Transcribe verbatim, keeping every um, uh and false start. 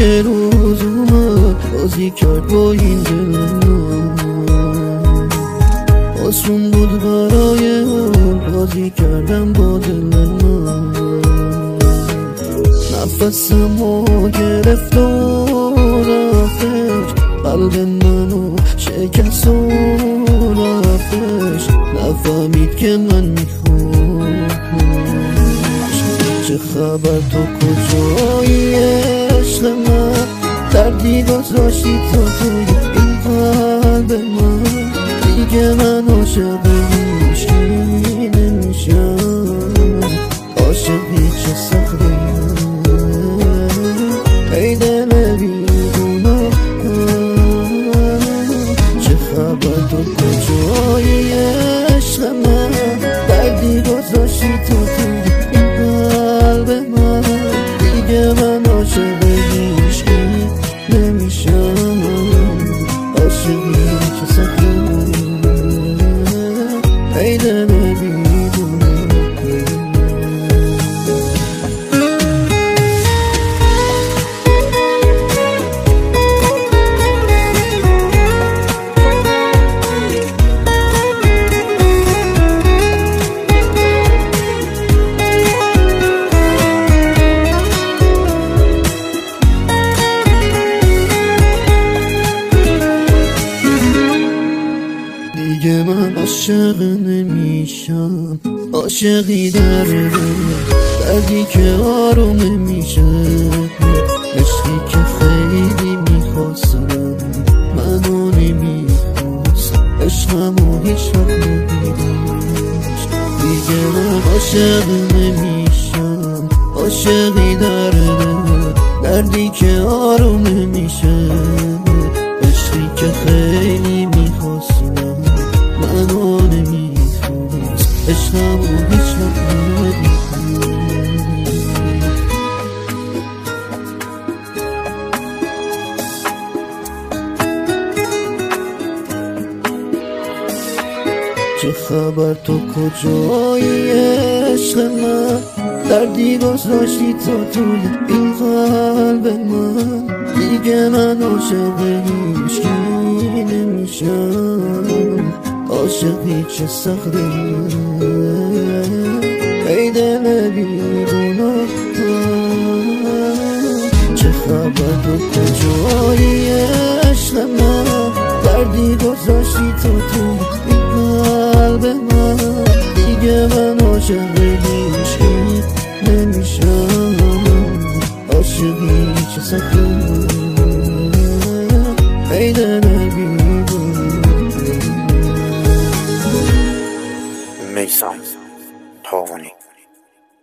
یه روز اومد بازی کرد با این دل من، آسون بود برای اون بازی کردم با دل من. نفسمو گرفت و رفتش، قلب منو شکست و رفتش، نفهمید که من میخوامش. چه خبر تو کجایی عشق من، دردی گذاشتی تو توی این قلب من، دیگه من عاشق هیچکی نمیشم، عاشقی چه سخته ای دل بیگناه. چه خبر تو کجایی عشق من، دردی گذاشتی تو توی این قلب من، دیگه من عاشق هیچکی نمیشم، عاشقی چه سخته ای دل بیگناه. دیگه من عاشق نمیشم، عاشقی درده، دردی که آروم نمیشه، عشقی که خیلی میخواستم منو نمیخواست، عشقمو هیچ وقت ندیدش. دیگه من عاشق نمیشم، عاشقی درده، دردی که آروم نمیشه، عشقی که خیلی میخواستم منو نمیخواست، عشقمو هیچ وقت ندیدم. چه خبر تو کجایی عشق من، دردی گذاشتی تو توی این قلب من، دیگه من عاشق هیچکی نمیشم، عاشقی چه سخته ای دل بیگناه. چه خبر تو کجایی عشق من، دردی گذاشتی تو توی این قلب من، دیگه من عاشق هیچکی نمیشم، عاشقی چه سخته ای دل